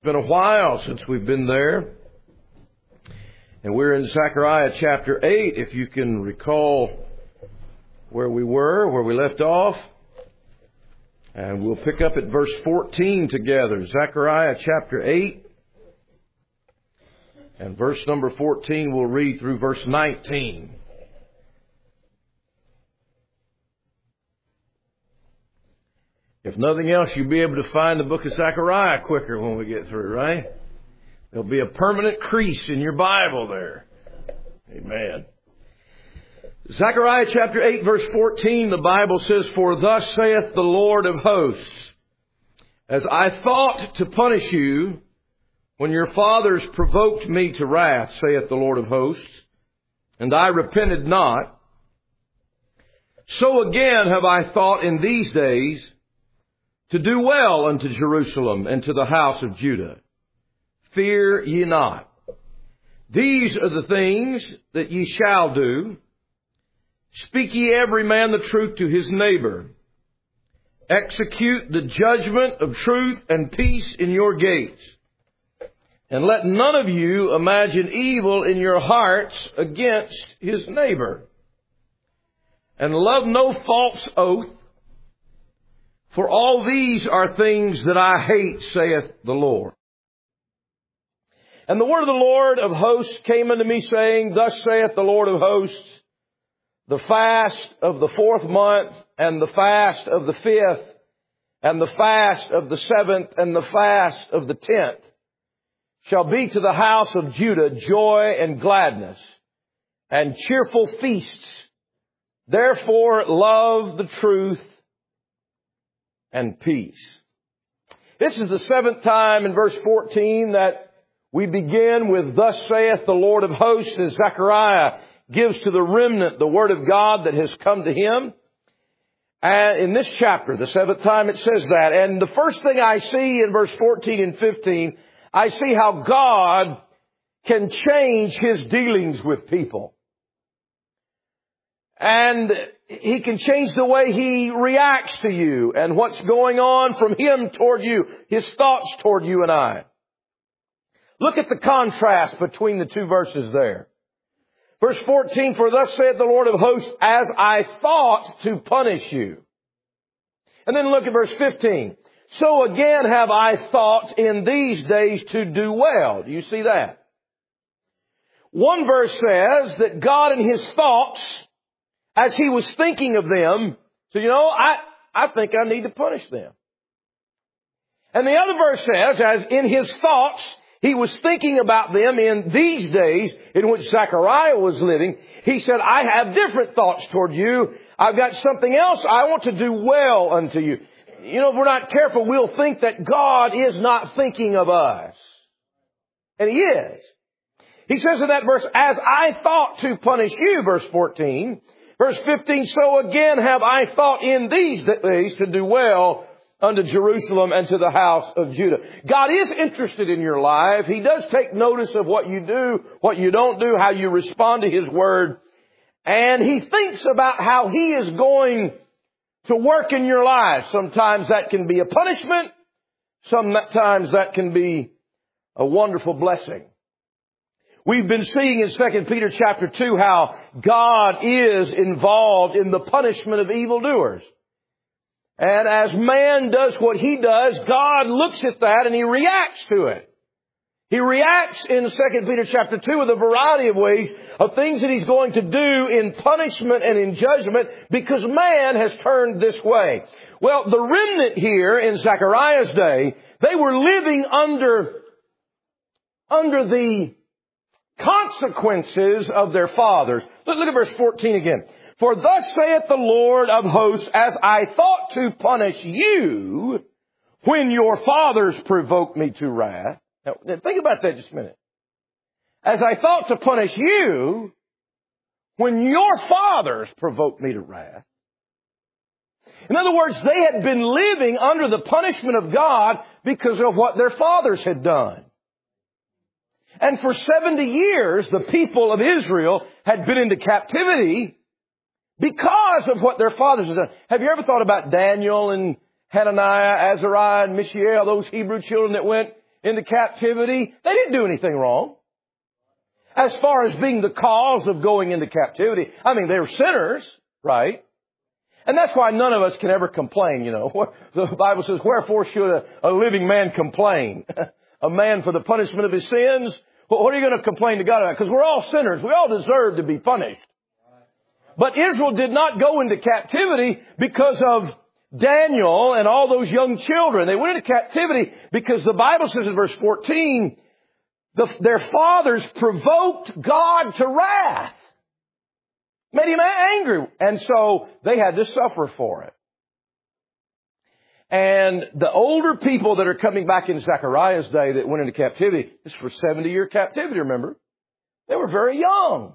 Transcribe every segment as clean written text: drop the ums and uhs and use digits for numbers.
been a while since we've been there. And we're in Zechariah chapter 8, if you can recall where we left off. And we'll pick up at verse 14 together. Zechariah chapter 8. And verse number 14 we'll read through verse 19. If nothing else, you'll be able to find the book of Zechariah quicker when we get through, right? There'll be a permanent crease in your Bible there. Amen. Zechariah chapter 8 verse 14, the Bible says, "For thus saith the Lord of hosts, as I thought to punish you when your fathers provoked me to wrath, saith the Lord of hosts, and I repented not, so again have I thought in these days to do well unto Jerusalem and to the house of Judah. Fear ye not. These are the things that ye shall do. Speak ye every man the truth to his neighbor. Execute the judgment of truth and peace in your gates. And let none of you imagine evil in your hearts against his neighbor. And love no false oath. For all these are things that I hate, saith the Lord. And the word of the Lord of hosts came unto me, saying, Thus saith the Lord of hosts, the fast of the 4th month, and the fast of the 5th, and the fast of the 7th, and the fast of the 10th, shall be to the house of Judah joy and gladness, and cheerful feasts. Therefore love the truth and peace." This is the 7th time in verse 14 that we begin with, "Thus saith the Lord of hosts," as Zechariah gives to the remnant the word of God that has come to him. And in this chapter, the 7th time it says that. And the first thing I see in verse 14 and 15, I see how God can change his dealings with people. And he can change the way he reacts to you and what's going on from him toward you, his thoughts toward you and I. Look at the contrast between the two verses there. Verse 14, "For thus saith the Lord of hosts, as I thought to punish you." And then look at verse 15. "So again have I thought in these days to do well." Do you see that? One verse says that God in his thoughts, as he was thinking of them, said, I think I need to punish them. And the other verse says, as in his thoughts, he was thinking about them in these days in which Zechariah was living. He said, I have different thoughts toward you. I've got something else. I want to do well unto you. If we're not careful, we'll think that God is not thinking of us. And he is. He says in that verse, as I thought to punish you, verse 14. Verse 15, "So again have I thought in these days to do well unto Jerusalem and to the house of Judah." God is interested in your life. He does take notice of what you do, what you don't do, how you respond to his word. And he thinks about how he is going to work in your life. Sometimes that can be a punishment. Sometimes that can be a wonderful blessing. We've been seeing in 2 Peter chapter 2 how God is involved in the punishment of evildoers. And as man does what he does, God looks at that and he reacts to it. He reacts in 2 Peter chapter 2 with a variety of ways of things that he's going to do in punishment and in judgment because man has turned this way. Well, the remnant here in Zechariah's day, they were living under the consequences of their fathers. Look at verse 14 again. "For thus saith the Lord of hosts, as I thought to punish you when your fathers provoked me to wrath." Now, think about that just a minute. As I thought to punish you when your fathers provoked me to wrath. In other words, they had been living under the punishment of God because of what their fathers had done. And for 70 years, the people of Israel had been into captivity because of what their fathers had done. Have you ever thought about Daniel and Hananiah, Azariah, and Mishael, those Hebrew children that went into captivity, they didn't do anything wrong. As far as being the cause of going into captivity, I mean, they were sinners, right? And that's why none of us can ever complain, you know. The Bible says, wherefore should a living man complain? A man for the punishment of his sins? Well, what are you going to complain to God about? Because we're all sinners. We all deserve to be punished. But Israel did not go into captivity because of Daniel and all those young children. They went into captivity because the Bible says in verse 14, their fathers provoked God to wrath. Made him angry. And so they had to suffer for it. And the older people that are coming back in Zechariah's day that went into captivity, this is for 70-year captivity, remember? They were very young.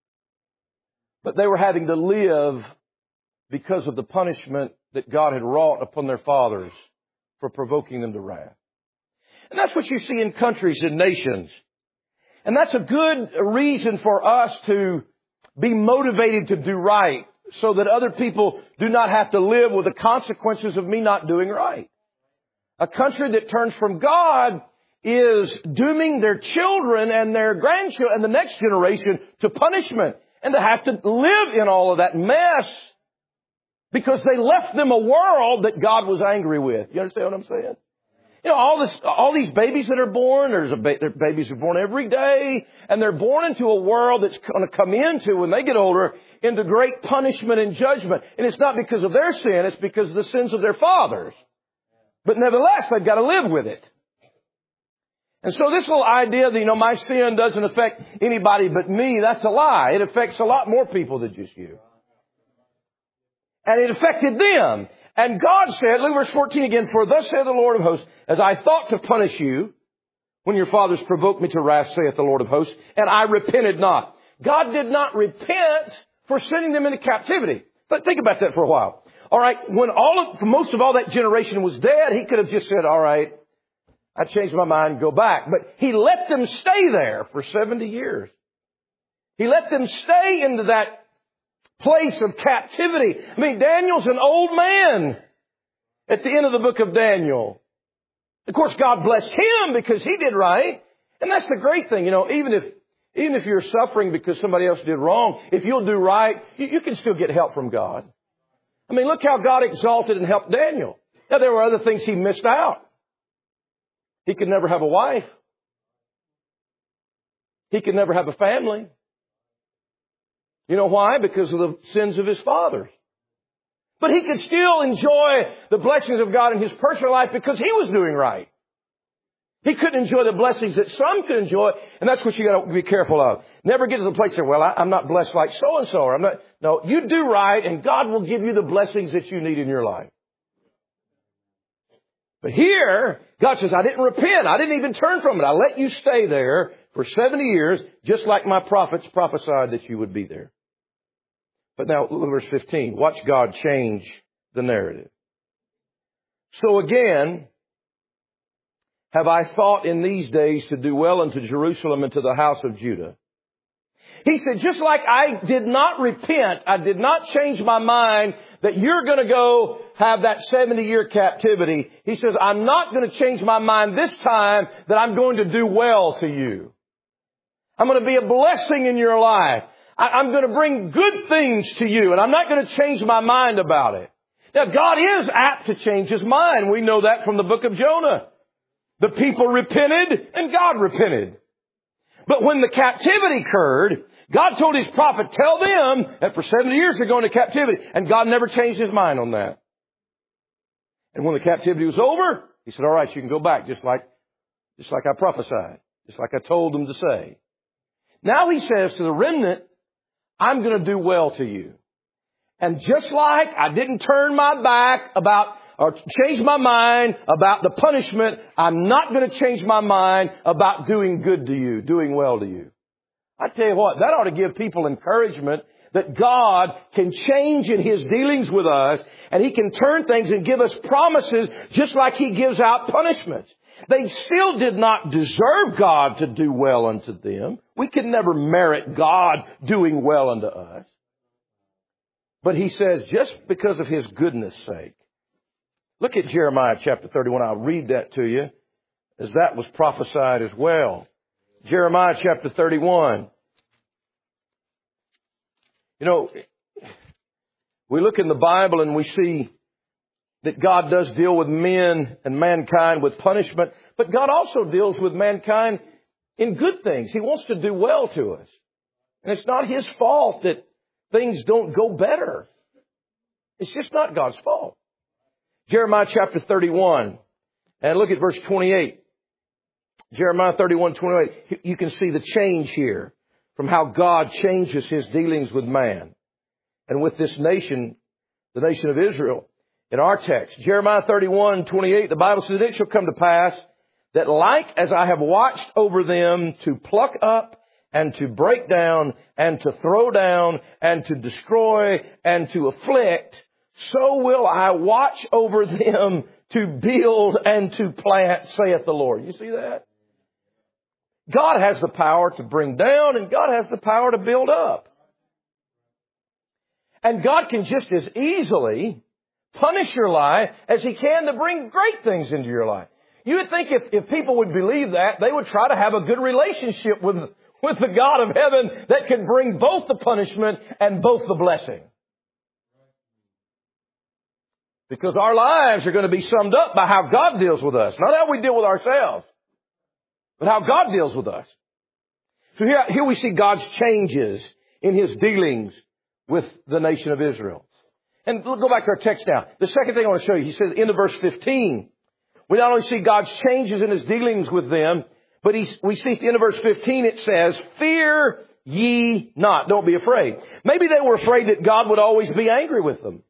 But they were having to live because of the punishment that God had wrought upon their fathers for provoking them to wrath. And that's what you see in countries and nations. And that's a good reason for us to be motivated to do right so that other people do not have to live with the consequences of me not doing right. A country that turns from God is dooming their children and their grandchildren and the next generation to punishment and to have to live in all of that mess because they left them a world that God was angry with. You understand what I'm saying? You know, all these babies that are born, there babies are born every day, and they're born into a world that's going to come into, when they get older, into great punishment and judgment. And it's not because of their sin, it's because of the sins of their fathers. But nevertheless, they've got to live with it. And so this little idea that, you know, my sin doesn't affect anybody but me, that's a lie. It affects a lot more people than just you. And it affected them. And God said, look at verse 14 again, for thus saith the Lord of hosts, as I thought to punish you when your fathers provoked me to wrath, saith the Lord of hosts, and I repented not. God did not repent for sending them into captivity. But think about that for a while. All right, when most of all that generation was dead, he could have just said, all right, I changed my mind, go back. But he let them stay there for 70 years. He let them stay into that place of captivity. I mean, Daniel's an old man at the end of the book of Daniel. Of course, God blessed him because he did right. And that's the great thing. You know, even if you're suffering because somebody else did wrong, if you'll do right, you can still get help from God. I mean, look how God exalted and helped Daniel. Now, there were other things he missed out. He could never have a wife. He could never have a family. You know why? Because of the sins of his fathers. But he could still enjoy the blessings of God in his personal life because he was doing right. He couldn't enjoy the blessings that some could enjoy, and that's what you got to be careful of. Never get to the place where, well, I'm not blessed like so-and-so, or I'm not. No, you do right, and God will give you the blessings that you need in your life. But here, God says, I didn't repent. I didn't even turn from it. I let you stay there for 70 years, just like my prophets prophesied that you would be there. But now, look at verse 15. Watch God change the narrative. So again, have I thought in these days to do well unto Jerusalem and to the house of Judah? He said, just like I did not repent, I did not change my mind that you're going to go have that 70-year captivity. He says, I'm not going to change my mind this time that I'm going to do well to you. I'm going to be a blessing in your life. I'm going to bring good things to you, and I'm not going to change my mind about it. Now, God is apt to change His mind. We know that from the book of Jonah. The people repented, and God repented. But when the captivity occurred, God told His prophet, tell them that for 70 years they're going to captivity. And God never changed His mind on that. And when the captivity was over, He said, all right, you can go back just like I prophesied, just like I told them to say. Now He says to the remnant, I'm going to do well to you. And just like I didn't turn my back or change my mind about the punishment, I'm not going to change my mind about doing good to you, doing well to you. I tell you what, that ought to give people encouragement that God can change in His dealings with us, and He can turn things and give us promises just like He gives out punishments. They still did not deserve God to do well unto them. We could never merit God doing well unto us. But He says, just because of His goodness' sake. Look at Jeremiah chapter 31. I'll read that to you. as that was prophesied as well. Jeremiah chapter 31. You know, we look in the Bible and we see that God does deal with men and mankind with punishment, but God also deals with mankind in good things. He wants to do well to us. And it's not His fault that things don't go better. It's just not God's fault. Jeremiah chapter 31. And look at verse 28. Jeremiah 31:28. You can see the change here from how God changes His dealings with man and with this nation, the nation of Israel. In our text, Jeremiah 31:28, the Bible says, "It shall come to pass that like as I have watched over them to pluck up and to break down and to throw down and to destroy and to afflict, so will I watch over them to build and to plant, saith the Lord." You see that? God has the power to bring down and God has the power to build up. And God can just as easily punish your life as He can to bring great things into your life. You would think if people would believe that, they would try to have a good relationship with the God of heaven that can bring both the punishment and both the blessing. Because our lives are going to be summed up by how God deals with us. Not how we deal with ourselves, but how God deals with us. So here we see God's changes in His dealings with the nation of Israel. And we'll go back to our text now. The second thing I want to show you, he says in verse 15, we not only see God's changes in His dealings with them, but we see at the end of verse 15 it says, "Fear ye not." Don't be afraid. Maybe they were afraid that God would always be angry with them.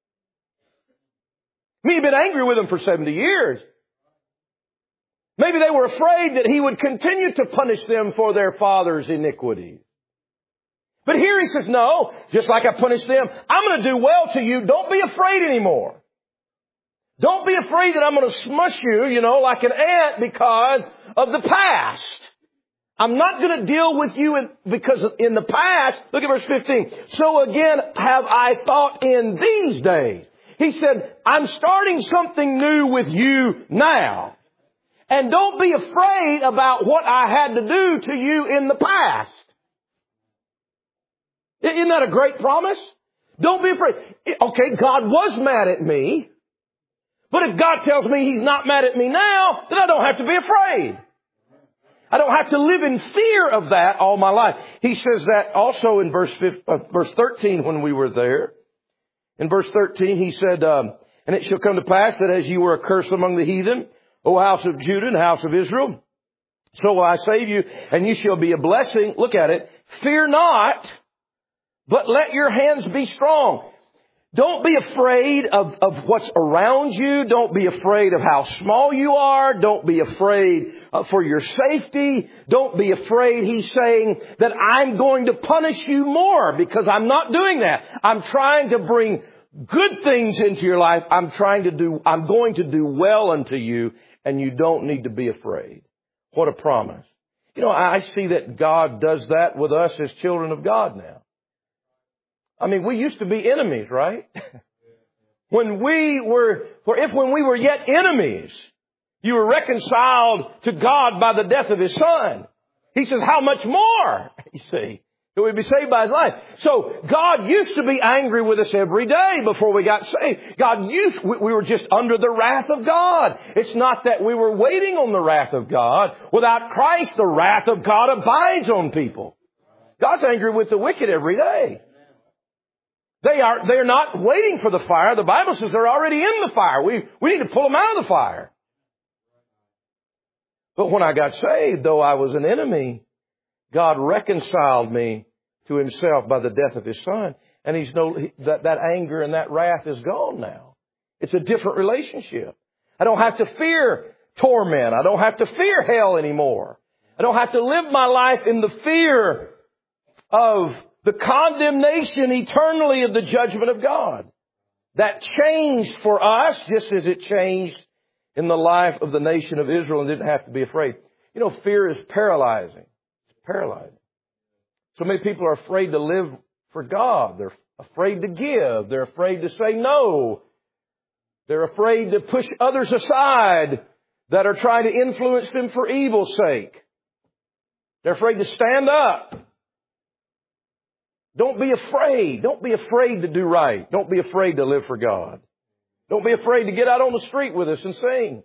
He'd been angry with them for 70 years. Maybe they were afraid that He would continue to punish them for their father's iniquities. But here He says, no, just like I punished them, I'm going to do well to you. Don't be afraid anymore. Don't be afraid that I'm going to smush you, like an ant because of the past. I'm not going to deal with you because in the past, look at verse 15. "So again have I thought in these days." He said, I'm starting something new with you now. And don't be afraid about what I had to do to you in the past. Isn't that a great promise? Don't be afraid. Okay, God was mad at me. But if God tells me He's not mad at me now, then I don't have to be afraid. I don't have to live in fear of that all my life. He says that also in verse 13 when we were there. In verse 13 he said, "And it shall come to pass that as you were a curse among the heathen, O house of Judah and house of Israel, so will I save you, and you shall be a blessing." Look at it. "Fear not, but let your hands be strong." Don't be afraid of what's around you. Don't be afraid of how small you are. Don't be afraid for your safety. Don't be afraid, he's saying, that I'm going to punish you more, because I'm not doing that. I'm trying to bring good things into your life. I'm going to do well unto you, and you don't need to be afraid. What a promise. I see that God does that with us as children of God now. I mean, we used to be enemies, right? When we were yet enemies, you were reconciled to God by the death of His Son. He says, how much more, you see, that we'd be saved by His life. So God used to be angry with us every day before we got saved. We were just under the wrath of God. It's not that we were waiting on the wrath of God. Without Christ, the wrath of God abides on people. God's angry with the wicked every day. They're not waiting for the fire. The Bible says they're already in the fire. We need to pull them out of the fire. But when I got saved, though I was an enemy, God reconciled me to Himself by the death of His Son. And that anger and that wrath is gone now. It's a different relationship. I don't have to fear torment. I don't have to fear hell anymore. I don't have to live my life in the fear of the condemnation eternally of the judgment of God. That changed for us just as it changed in the life of the nation of Israel and didn't have to be afraid. Fear is paralyzing. It's paralyzing. So many people are afraid to live for God. They're afraid to give. They're afraid to say no. They're afraid to push others aside. that are trying to influence them for evil's sake. They're afraid to stand up. Don't be afraid. Don't be afraid to do right. Don't be afraid to live for God. Don't be afraid to get out on the street with us and sing.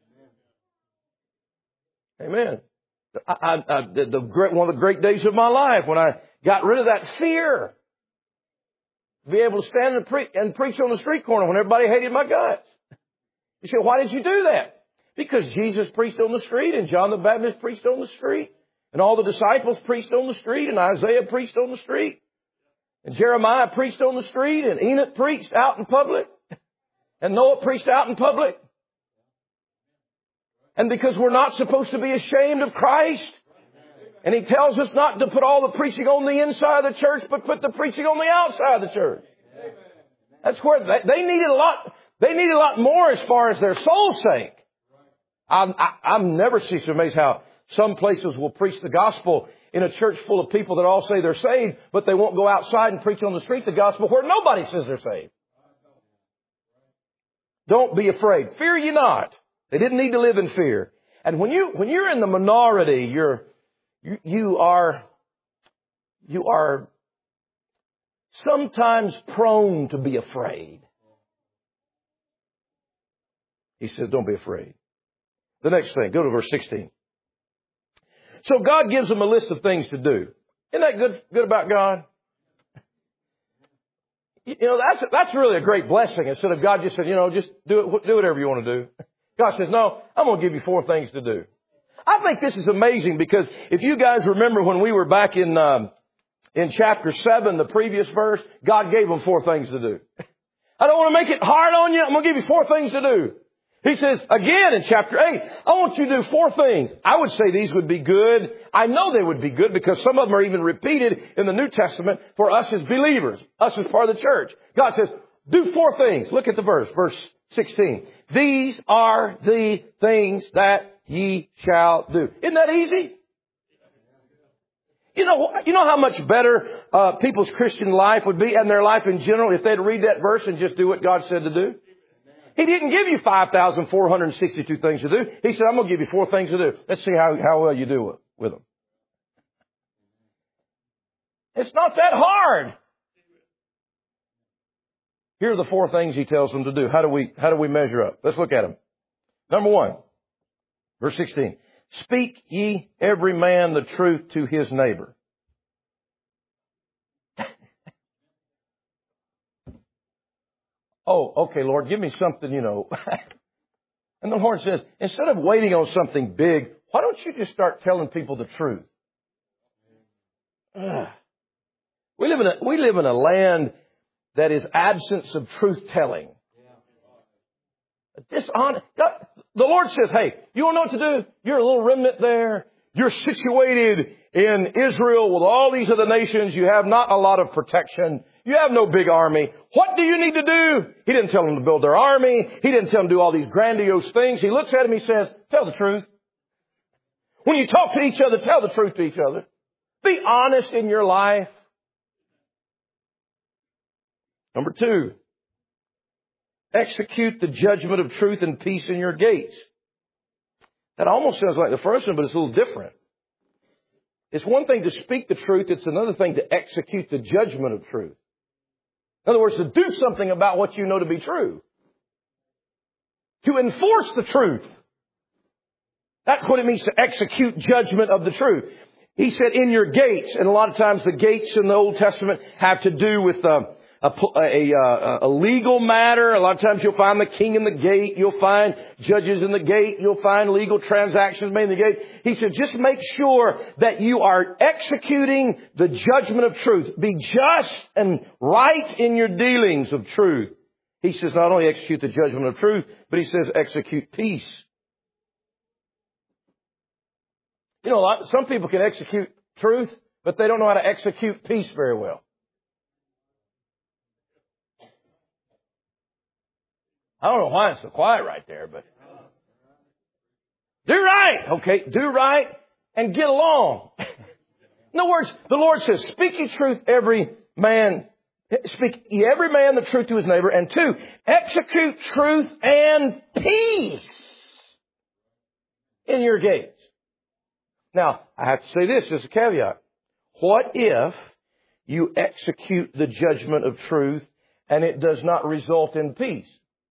Amen. One of the great days of my life when I got rid of that fear. Be able to stand and preach on the street corner when everybody hated my guts. You say, why did you do that? Because Jesus preached on the street and John the Baptist preached on the street. And all the disciples preached on the street and Isaiah preached on the street. And Jeremiah preached on the street and Enoch preached out in public. And Noah preached out in public. And because we're not supposed to be ashamed of Christ, and He tells us not to put all the preaching on the inside of the church, but put the preaching on the outside of the church. That's where they needed a lot. They needed a lot more as far as their soul's sake. I'm never ceased to amaze how some places will preach the gospel in a church full of people that all say they're saved, but they won't go outside and preach on the street the gospel where nobody says they're saved. Don't be afraid. Fear ye not. They didn't need to live in fear. And when you're in the minority, you are sometimes prone to be afraid. He says, don't be afraid. The next thing, go to verse 16. So God gives them a list of things to do. Isn't that good about God? You know, that's really a great blessing. Instead of God just said, just do whatever you want to do. God says, no, I'm going to give you 4 things to do. I think this is amazing because if you guys remember when we were back in chapter 7, the previous verse, God gave them 4 things to do. I don't want to make it hard on you. I'm going to give you 4 things to do. He says, again in chapter 8, I want you to do 4 things. I would say these would be good. I know they would be good because some of them are even repeated in the New Testament for us as believers, us as part of the church. God says, do 4 things. Look at the verse 16. These are the things that ye shall do. Isn't that easy? You know how much better people's Christian life would be and their life in general if they'd read that verse and just do what God said to do? He didn't give you 5,462 things to do. He said, I'm going to give you 4 things to do. Let's see how well you do with them. It's not that hard. Here are the 4 things He tells them to do. How do we measure up? Let's look at them. Number 1, verse 16. Speak ye every man the truth to his neighbor. Oh, okay, Lord, give me something, And the Lord says, instead of waiting on something big, why don't you just start telling people the truth? We live in a land that is absence of truth telling. Dishonest. The Lord says, hey, you want to know what to do? You're a little remnant there. You're situated in Israel with all these other nations. You have not a lot of protection. You have no big army. What do you need to do? He didn't tell them to build their army. He didn't tell them to do all these grandiose things. He looks at them, he says, tell the truth. When you talk to each other, tell the truth to each other. Be honest in your life. Number 2, execute the judgment of truth and peace in your gates. That almost sounds like the first one, but it's a little different. It's one thing to speak the truth. It's another thing to execute the judgment of truth. In other words, to do something about what you know to be true. To enforce the truth. That's what it means to execute judgment of the truth. He said in your gates, and a lot of times the gates in the Old Testament have to do with a legal matter. A lot of times you'll find the king in the gate. You'll find judges in the gate. You'll find legal transactions made in the gate. He said, just make sure that you are executing the judgment of truth. Be just and right in your dealings of truth. He says, not only execute the judgment of truth, but he says, execute peace. Some people can execute truth, but they don't know how to execute peace very well. I don't know why it's so quiet right there, but do right. Okay, do right and get along. In other words, the Lord says, speak ye truth speak ye every man the truth to his neighbor. And 2, execute truth and peace. in your gates. Now, I have to say this as a caveat. What if you execute the judgment of truth and it does not result in peace?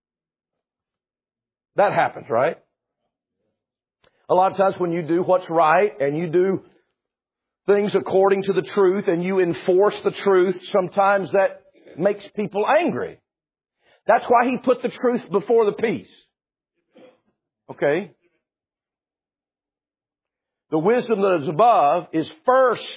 That happens, right? A lot of times when you do what's right and you do things according to the truth and you enforce the truth, sometimes that makes people angry. That's why He put the truth before the peace. Okay? The wisdom that is above is first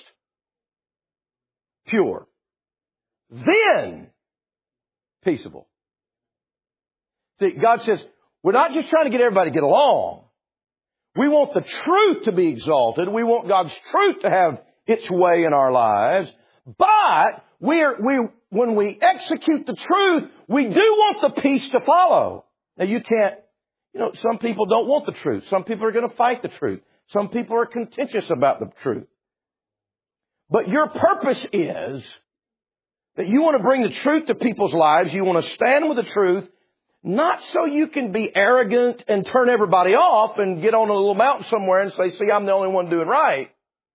pure, then peaceable. See, God says, we're not just trying to get everybody to get along. We want the truth to be exalted. We want God's truth to have its way in our lives. But when we execute the truth, we do want the peace to follow. Now you can't, some people don't want the truth. Some people are going to fight the truth. Some people are contentious about the truth. But your purpose is that you want to bring the truth to people's lives. You want to stand with the truth, not so you can be arrogant and turn everybody off and get on a little mountain somewhere and say, see, I'm the only one doing right.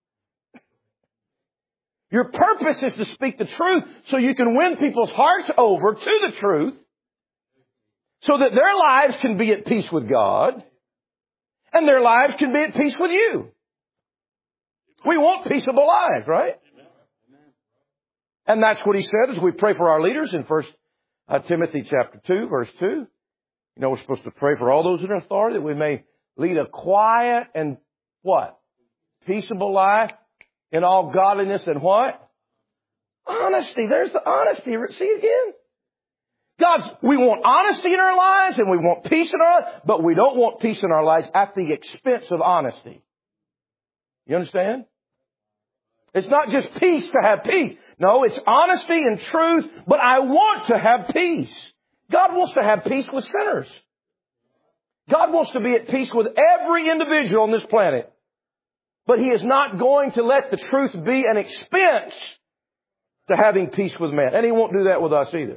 Your purpose is to speak the truth so you can win people's hearts over to the truth so that their lives can be at peace with God and their lives can be at peace with you. We want peaceable lives, right? And that's what He said as we pray for our leaders in 1 Timothy chapter 2, verse 2. We're supposed to pray for all those in authority that we may lead a quiet and what? Peaceable life in all godliness and what? Honesty. There's the honesty. See it again? We want honesty in our lives and we want peace in our lives, but we don't want peace in our lives at the expense of honesty. You understand? It's not just peace to have peace. No, it's honesty and truth, but I want to have peace. God wants to have peace with sinners. God wants to be at peace with every individual on this planet. But He is not going to let the truth be an expense to having peace with man. And He won't do that with us either.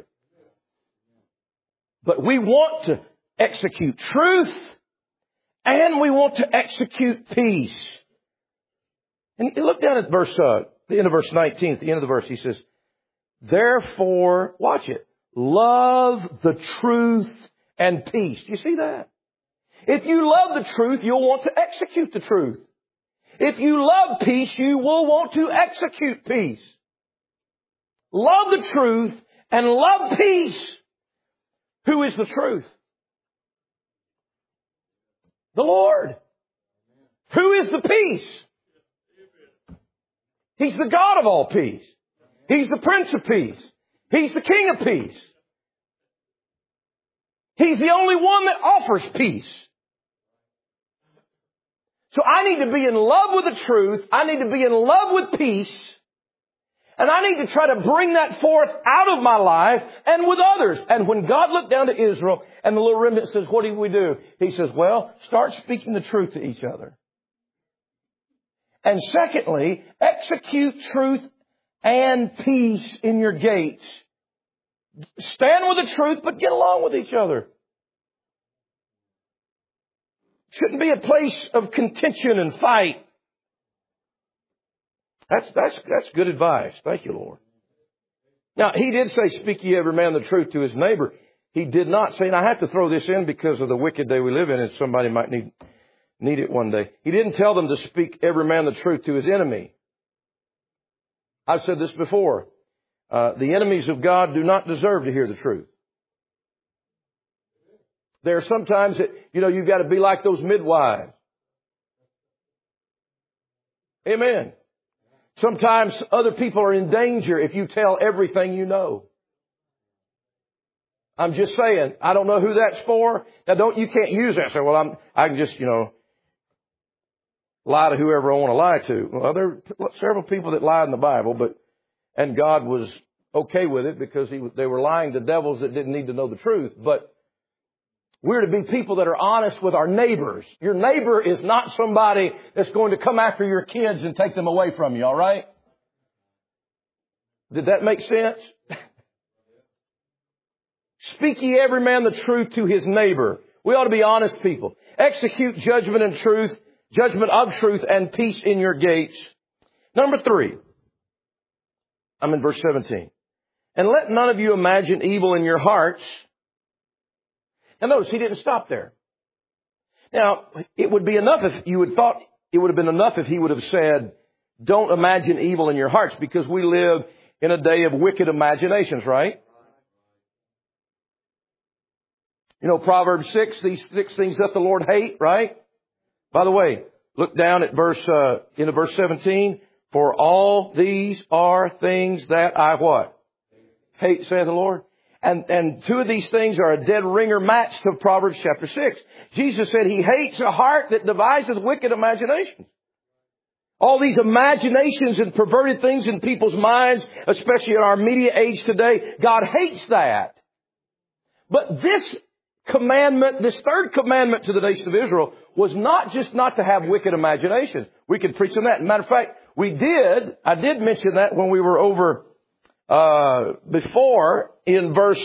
But we want to execute truth and we want to execute peace. And look down at the end of verse 19, at the end of the verse, He says, therefore, watch it, love the truth and peace. Do you see that? If you love the truth, you'll want to execute the truth. If you love peace, you will want to execute peace. Love the truth and love peace. Who is the truth? The Lord. Who is the peace? He's the God of all peace. He's the Prince of Peace. He's the King of Peace. He's the only one that offers peace. So I need to be in love with the truth. I need to be in love with peace. And I need to try to bring that forth out of my life and with others. And when God looked down to Israel and the little remnant says, what do we do? He says, well, start speaking the truth to each other. And secondly, execute truth and peace in your gates. Stand with the truth, but get along with each other. Shouldn't be a place of contention and fight. That's good advice. Thank you, Lord. Now, He did say, speak ye every man the truth to his neighbor. He did not say, and I have to throw this in because of the wicked day we live in, and somebody might need it one day. He didn't tell them to speak every man the truth to his enemy. I've said this before. The enemies of God do not deserve to hear the truth. There are sometimes that, you've got to be like those midwives. Amen. Sometimes other people are in danger if you tell everything you know. I'm just saying, I don't know who that's for. Now you can't use that. Say, well, I can just, lie to whoever I want to lie to. Well, there are several people that lie in the Bible, and God was okay with it because they were lying to devils that didn't need to know the truth. But we're to be people that are honest with our neighbors. Your neighbor is not somebody that's going to come after your kids and take them away from you, all right? Did that make sense? Speak ye every man the truth to his neighbor. We ought to be honest people. Execute judgment of truth and peace in your gates. Number 3. I'm in verse 17. And let none of you imagine evil in your hearts. Now notice he didn't stop there. Now, it would be enough if you had thought it would have been enough if he would have said, don't imagine evil in your hearts, because we live in a day of wicked imaginations, right? You know, Proverbs 6, these 6 things that the Lord hate, right? By the way, look down at verse 17. For all these are things that I what? Hate, saith the Lord. And 2 of these things are a dead ringer match to Proverbs chapter 6. Jesus said he hates a heart that devises wicked imaginations. All these imaginations and perverted things in people's minds, especially in our media age today, God hates that. But this commandment, this 3rd commandment to the nation of Israel, was not just not to have wicked imaginations. We could preach on that. Matter of fact, I did mention that when we were over before in which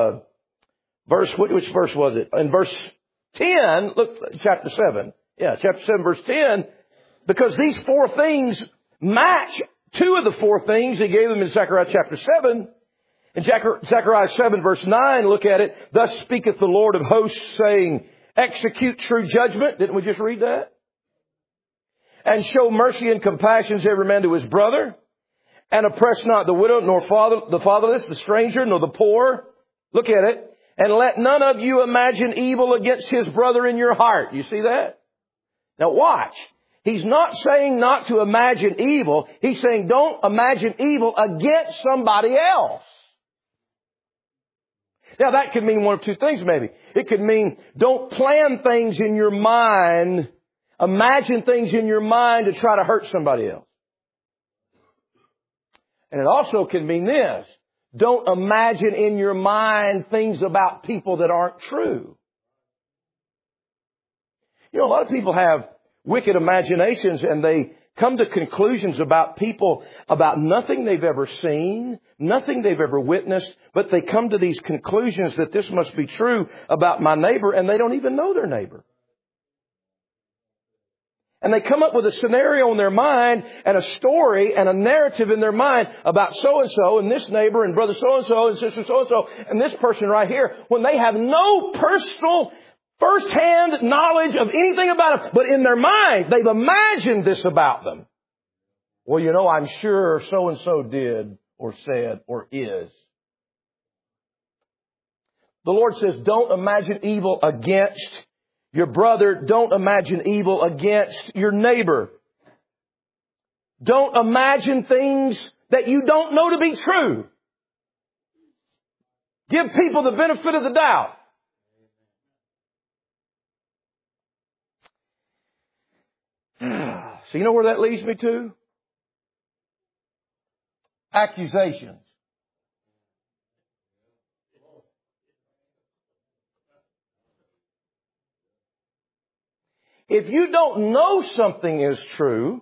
verse was it? In verse 10, look, chapter 7. Yeah, chapter 7, verse 10. Because these 4 things match 2 of the 4 things he gave them in Zechariah chapter 7. In Zechariah 7, verse 9, look at it. Thus speaketh the Lord of hosts, saying, execute true judgment. Didn't we just read that? And show mercy and compassion to every man to his brother. And oppress not the widow, nor the fatherless, the stranger, nor the poor. Look at it. And let none of you imagine evil against his brother in your heart. You see that? Now watch. He's not saying not to imagine evil. He's saying don't imagine evil against somebody else. Now that could mean one of 2 things maybe. It could mean don't plan things in your mind, imagine things in your mind to try to hurt somebody else. And it also can mean this. Don't imagine in your mind things about people that aren't true. You know, a lot of people have wicked imaginations and they come to conclusions about people, about nothing they've ever seen, nothing they've ever witnessed, but they come to these conclusions that this must be true about my neighbor, and they don't even know their neighbor. And they come up with a scenario in their mind and a story and a narrative in their mind about so-and-so and this neighbor and brother so-and-so and sister so-and-so and this person right here, when they have no personal first-hand knowledge of anything about them. But in their mind, they've imagined this about them. Well, you know, I'm sure so-and-so did or said or is. The Lord says, don't imagine evil against your brother. Don't imagine evil against your neighbor. Don't imagine things that you don't know to be true. Give people the benefit of the doubt. So you know where that leads me to? Accusations. If you don't know something is true,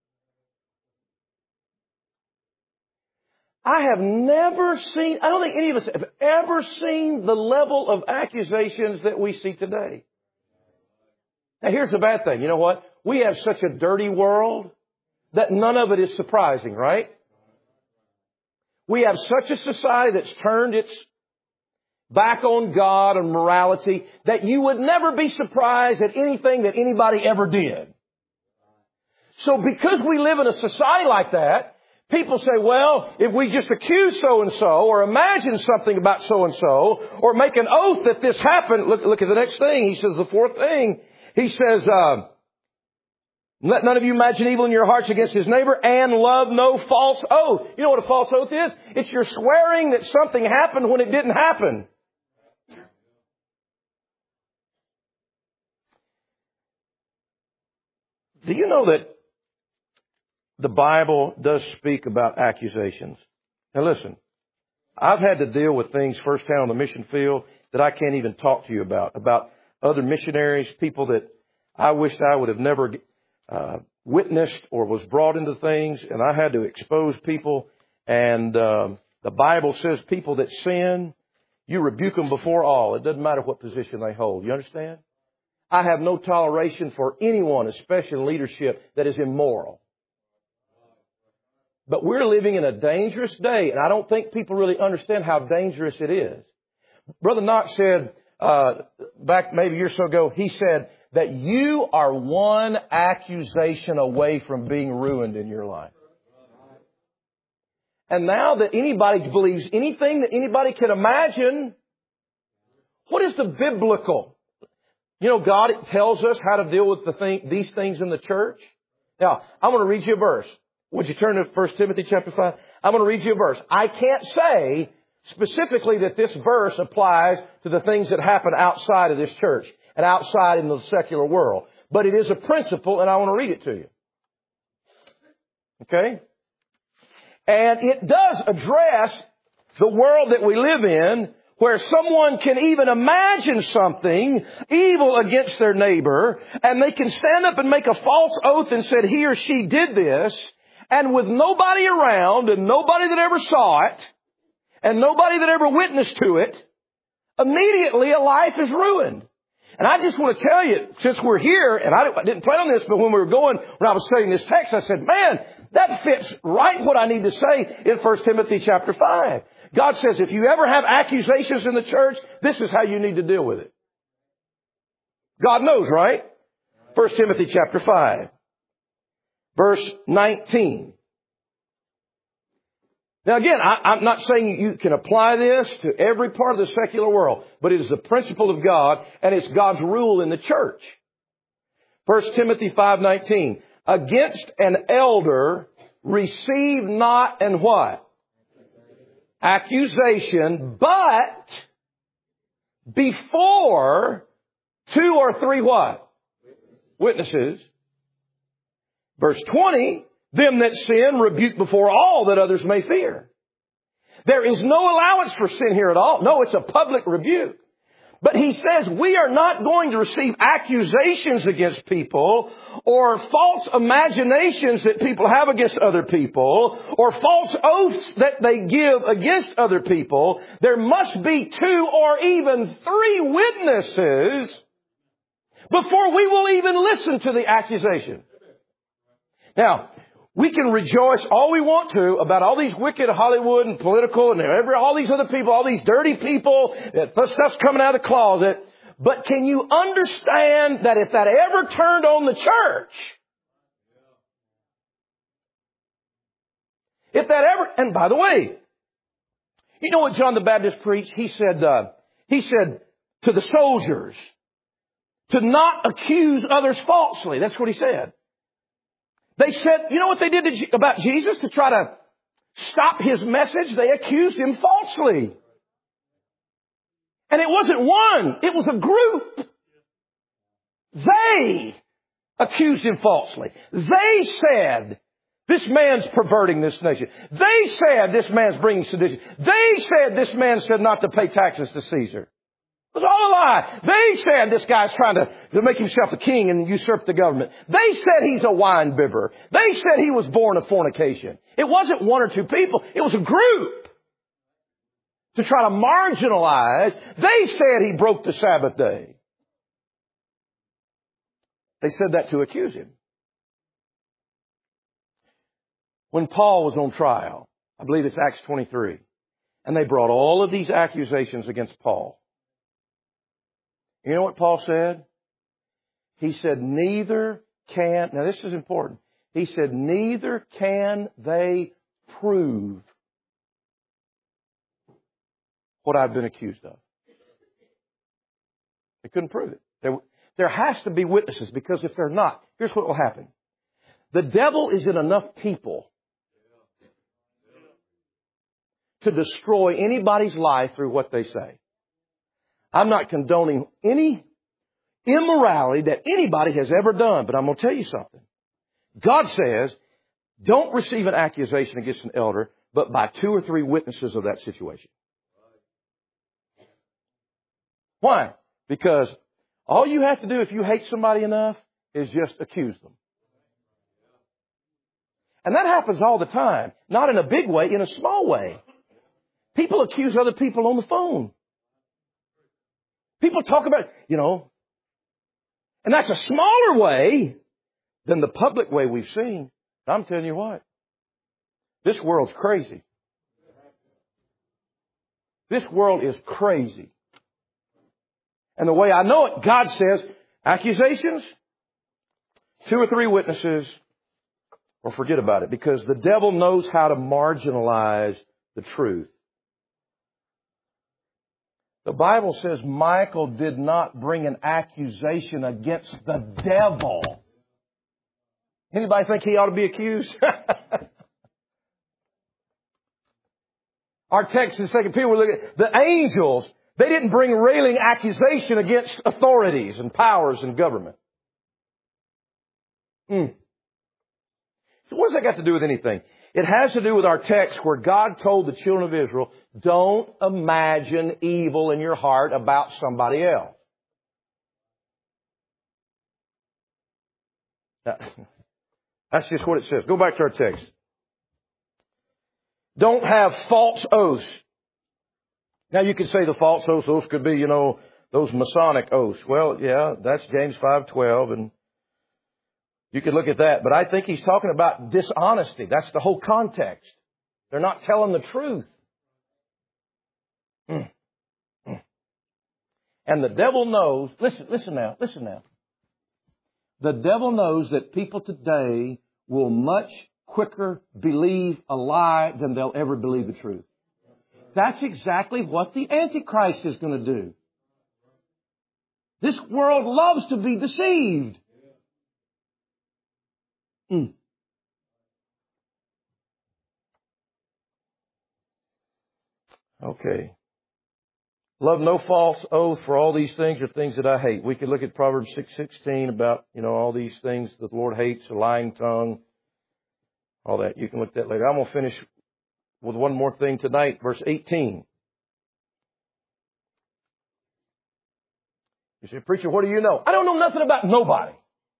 I don't think any of us have ever seen the level of accusations that we see today. Now here's the bad thing. You know what? We have such a dirty world that none of it is surprising, right? We have such a society that's turned its back on God and morality that you would never be surprised at anything that anybody ever did. So because we live in a society like that, people say, well, if we just accuse so-and-so or imagine something about so-and-so or make an oath that this happened. Look at the next thing. He says the 4th thing. He says, let none of you imagine evil in your hearts against his neighbor and love no false oath. You know what a false oath is? It's you're swearing that something happened when it didn't happen. Do you know that the Bible does speak about accusations? Now listen, I've had to deal with things firsthand on the mission field that I can't even talk to you about other missionaries, people that I wished I would have never witnessed or was brought into things, and I had to expose people. And the Bible says people that sin, You rebuke them before all. It doesn't matter what position they hold. You understand? I have no toleration for anyone, especially in leadership, that is immoral. But we're living in a dangerous day, and I don't think people really understand how dangerous it is. Brother Knox said, back maybe a year or so ago, he said that you are one accusation away from being ruined in your life. And now that anybody believes anything that anybody can imagine, what is the biblical? You know, God tells us how to deal with these things in the church. Now, I'm going to read you a verse. Would you turn to 1 Timothy chapter 5? I'm going to read you a verse. I can't say specifically that this verse applies to the things that happen outside of this church and outside in the secular world. But it is a principle, and I want to read it to you. Okay? And it does address the world that we live in, where someone can even imagine something evil against their neighbor, and they can stand up and make a false oath and said he or she did this, and with nobody around and nobody that ever saw it and nobody that ever witnessed to it, immediately a life is ruined. And I just want to tell you, since we're here, and I didn't plan on this, but when we were when I was studying this text, I said, man, that fits right what I need to say in 1 Timothy chapter 5. God says, if you ever have accusations in the church, this is how you need to deal with it. God knows, right? 1 Timothy chapter 5. Verse 19. Now again, I'm not saying you can apply this to every part of the secular world, but it is the principle of God, and it's God's rule in the church. 1 Timothy 5:19. Against an elder, receive not an what? Accusation, but before 2 or 3 what? Witnesses. Verse 20, them that sin rebuke before all, that others may fear. There is no allowance for sin here at all. No, it's a public rebuke. But he says we are not going to receive accusations against people or false imaginations that people have against other people or false oaths that they give against other people. There must be 2 or even 3 witnesses before we will even listen to the accusation. Now, we can rejoice all we want to about all these wicked Hollywood and political and all these other people, all these dirty people, that stuff's coming out of the closet. But can you understand that if that ever turned on the church, if that ever, and by the way, you know what John the Baptist preached? He said to the soldiers to not accuse others falsely. That's what he said. They said, you know what they did about Jesus to try to stop his message? They accused him falsely. And it wasn't one, it was a group. They accused him falsely. They said, this man's perverting this nation. They said, this man's bringing sedition. They said, this man said not to pay taxes to Caesar. It was all a lie. They said this guy's trying to make himself a king and usurp the government. They said he's a wine bibber. They said he was born of fornication. It wasn't 1 or 2 people. It was a group to try to marginalize. They said he broke the Sabbath day. They said that to accuse him. When Paul was on trial, I believe it's Acts 23, and they brought all of these accusations against Paul. You know what Paul said? He said, neither can, now this is important. He said, neither can they prove what I've been accused of. They couldn't prove it. There has to be witnesses, because if they're not, here's what will happen. The devil is in enough people to destroy anybody's life through what they say. I'm not condoning any immorality that anybody has ever done, but I'm going to tell you something. God says, don't receive an accusation against an elder, but by 2 or 3 witnesses of that situation. Why? Because all you have to do if you hate somebody enough is just accuse them. And that happens all the time. Not in a big way, in a small way. People accuse other people on the phone. People talk about it, and that's a smaller way than the public way we've seen. I'm telling you what, this world's crazy. This world is crazy. And the way I know it, God says, accusations, 2 or 3 witnesses, or forget about it, because the devil knows how to marginalize the truth. The Bible says Michael did not bring an accusation against the devil. Anybody think he ought to be accused? Our text in 2 Peter, we look at the angels. They didn't bring railing accusation against authorities and powers and government. So what does that got to do with anything? It has to do with our text where God told the children of Israel, don't imagine evil in your heart about somebody else. That's just what it says. Go back to our text. Don't have false oaths. Now you could say the false oaths could be, those Masonic oaths. Well, yeah, that's James 5:12, and you could look at that. But I think he's talking about dishonesty. That's the whole context. They're not telling the truth. And the devil knows, listen now. The devil knows that people today will much quicker believe a lie than they'll ever believe the truth. That's exactly what the Antichrist is going to do. This world loves to be deceived. Okay. Love no false oath, for all these things are things that I hate. We could look at Proverbs 6:16 about, all these things that the Lord hates, a lying tongue, all that. You can look at that later. I'm going to finish with one more thing tonight, verse 18. You say, preacher, what do you know? I don't know nothing about nobody.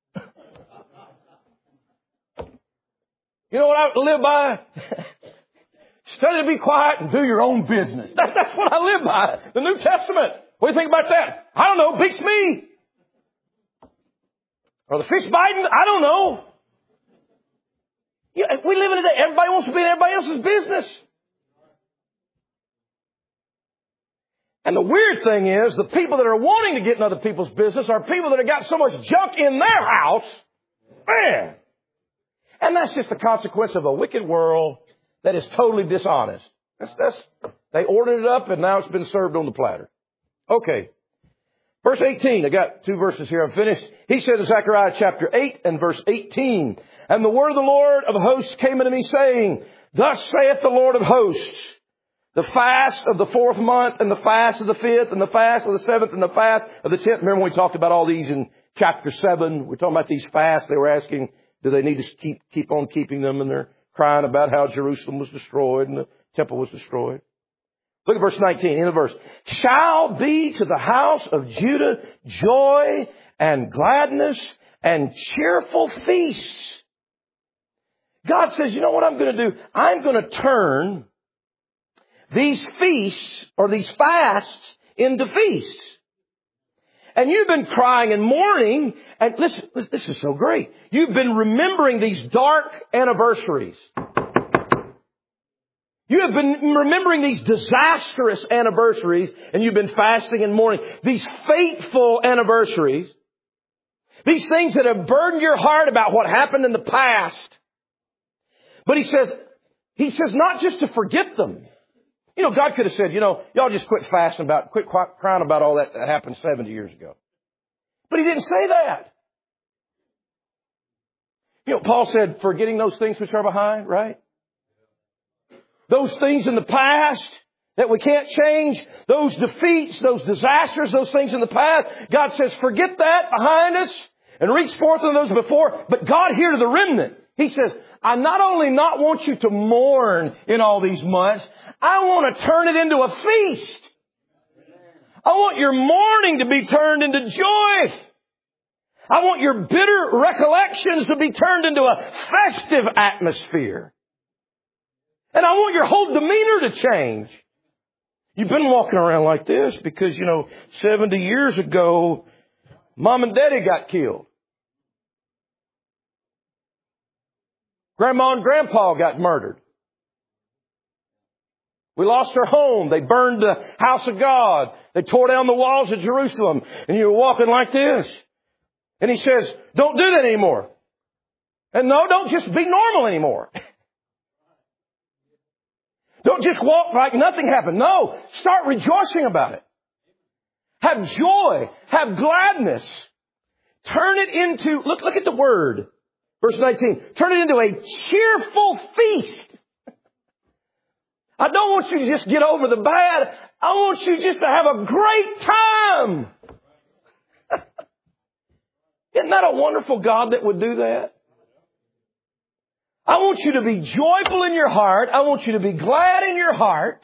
You know what I live by? Study to be quiet and do your own business. That's what I live by. The New Testament. What do you think about that? I don't know. Beats me. Or the fish biting? I don't know. We live in a day. Everybody wants to be in everybody else's business. And the weird thing is, the people that are wanting to get in other people's business are people that have got so much junk in their house. Man. And that's just the consequence of a wicked world that is totally dishonest. They ordered it up and now it's been served on the platter. Okay. Verse 18. I got 2 verses here. I'm finished. He said in Zechariah chapter 8 and verse 18, and the word of the Lord of hosts came unto me saying, thus saith the Lord of hosts, the fast of the 4th month and the fast of the 5th and the fast of the 7th and the fast of the 10th. Remember when we talked about all these in chapter 7? We're talking about these fasts. They were asking, do they need to keep on keeping them? And they're crying about how Jerusalem was destroyed and the temple was destroyed. Look at verse 19, in the verse. Shall be to the house of Judah joy and gladness and cheerful feasts. God says, you know what I'm going to do? I'm going to turn these feasts or these fasts into feasts. And you've been crying and mourning. And listen, this is so great. You've been remembering these dark anniversaries. You have been remembering these disastrous anniversaries, and you've been fasting and mourning. These fateful anniversaries. These things that have burdened your heart about what happened in the past. But he says not just to forget them. God could have said, y'all just quit fasting quit crying about all that happened 70 years ago. But he didn't say that. Paul said, forgetting those things which are behind, right? Those things in the past that we can't change, those defeats, those disasters, those things in the past. God says, forget that behind us and reach forth on those before. But God here to the remnant, He says, I not only not want you to mourn in all these months, I want to turn it into a feast. I want your mourning to be turned into joy. I want your bitter recollections to be turned into a festive atmosphere. And I want your whole demeanor to change. You've been walking around like this because, 70 years ago, Mom and Daddy got killed. Grandma and Grandpa got murdered. We lost our home. They burned the house of God. They tore down the walls of Jerusalem. And you were walking like this. And He says, don't do that anymore. And no, don't just be normal anymore. Don't just walk like nothing happened. No, start rejoicing about it. Have joy. Have gladness. Turn it into, look at the word. Verse 19. Turn it into a cheerful feast. I don't want you to just get over the bad. I want you just to have a great time. Isn't that a wonderful God that would do that? I want you to be joyful in your heart. I want you to be glad in your heart.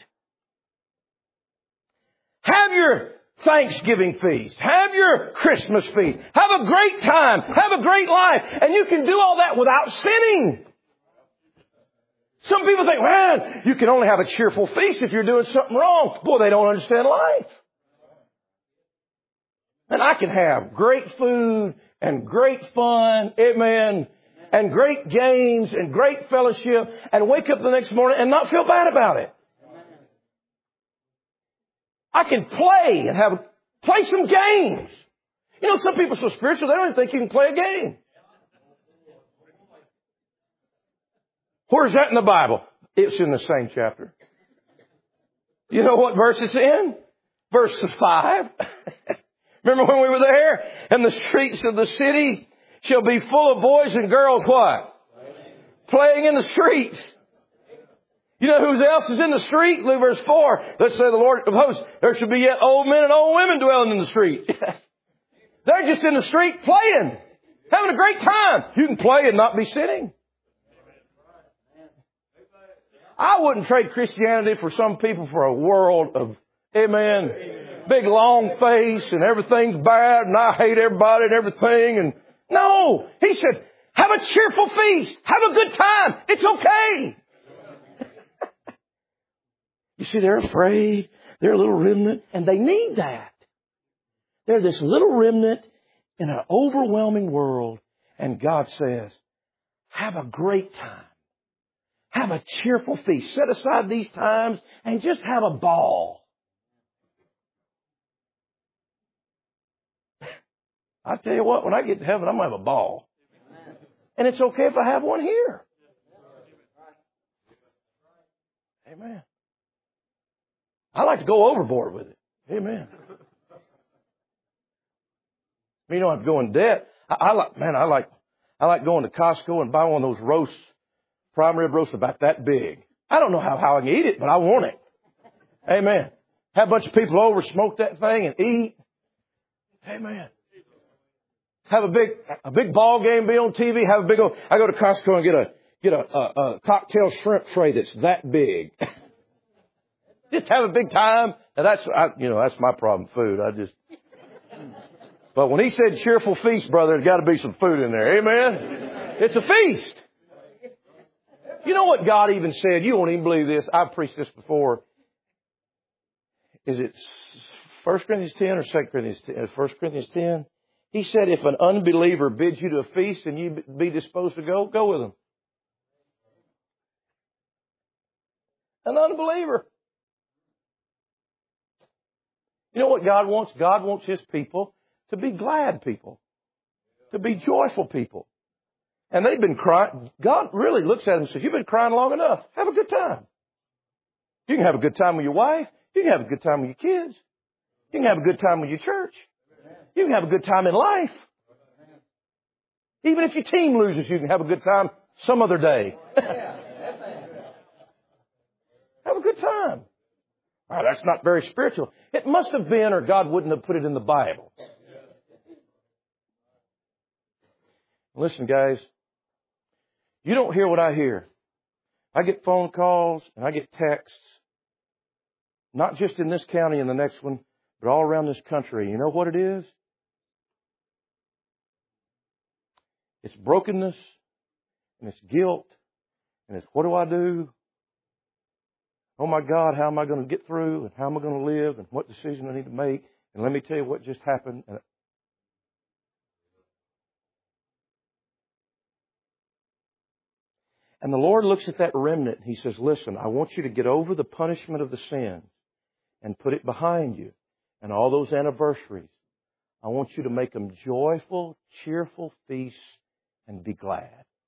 Have your Thanksgiving feast. Have your Christmas feast. Have a great time. Have a great life. And you can do all that without sinning. Some people think, man, you can only have a cheerful feast if you're doing something wrong. Boy, they don't understand life. And I can have great food and great fun, amen, and great games and great fellowship and wake up the next morning and not feel bad about it. I can play and play some games. Some people are so spiritual, they don't even think you can play a game. Where's that in the Bible? It's in the same chapter. You know what verse it's in? Verse 5. Remember when we were there? And the streets of the city shall be full of boys and girls what? Playing in the streets. You know who else is in the street? Look verse 4. Let's say the Lord of hosts, there shall be yet old men and old women dwelling in the street. They're just in the street playing. Having a great time. You can play and not be sinning. I wouldn't trade Christianity for some people for a world of, amen, big long face and everything's bad and I hate everybody and everything. And no, He said, have a cheerful feast. Have a good time. It's okay. You see, they're afraid. They're a little remnant and they need that. They're this little remnant in an overwhelming world. And God says, have a great time. Have a cheerful feast. Set aside these times and just have a ball. I tell you what, when I get to heaven, I'm going to have a ball. And it's okay if I have one here. Amen. I like to go overboard with it. Amen. You don't have to go in debt. I like going to Costco and buying one of those roasts. Prime rib roast about that big. I don't know how I can eat it, but I want it. Amen. Have a bunch of people over, smoke that thing and eat. Amen. Have a big ball game be on TV. I go to Costco and get a cocktail shrimp tray that's that big. Just have a big time. Now that's my problem, food. But when He said cheerful feast, brother, there's got to be some food in there. Amen. It's a feast. You know what God even said? You won't even believe this. I've preached this before. Is it 1 Corinthians 10 or 2 Corinthians 10? 1 Corinthians 10. He said if an unbeliever bids you to a feast and you be disposed to go with them. An unbeliever. You know what God wants? God wants His people to be glad people. To be joyful people. And they've been crying. God really looks at them and says, you've been crying long enough. Have a good time. You can have a good time with your wife. You can have a good time with your kids. You can have a good time with your church. You can have a good time in life. Even if your team loses, you can have a good time some other day. Have a good time. Oh, that's not very spiritual. It must have been, or God wouldn't have put it in the Bible. Listen, guys. You don't hear what I hear. I get phone calls and I get texts, not just in this county and the next one, but all around this country. You know what it is? It's brokenness and it's guilt and it's what do I do? Oh my God, how am I going to get through? And how am I going to live? And what decision I need to make? And let me tell you what just happened. And the Lord looks at that remnant and He says, listen, I want you to get over the punishment of the sin and put it behind you. And all those anniversaries, I want you to make them joyful, cheerful feasts and be glad.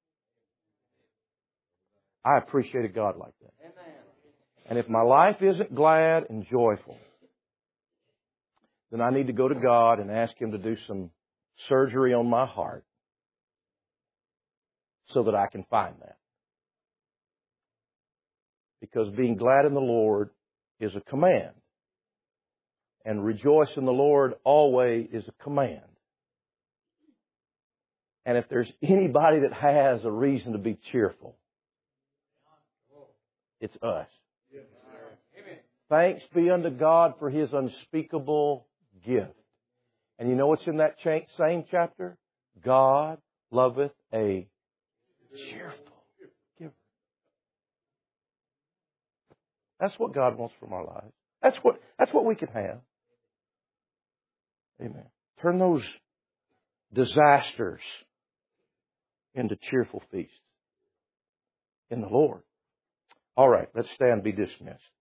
I appreciate a God like that. Amen. And if my life isn't glad and joyful, then I need to go to God and ask Him to do some surgery on my heart so that I can find that. Because being glad in the Lord is a command. And rejoice in the Lord always is a command. And if there's anybody that has a reason to be cheerful, it's us. Thanks be unto God for His unspeakable gift. And you know what's in that same chapter? God loveth a cheerful giver. That's what God wants from our lives. That's what we can have. Amen. Turn those disasters into cheerful feasts in the Lord. All right, let's stand and be dismissed.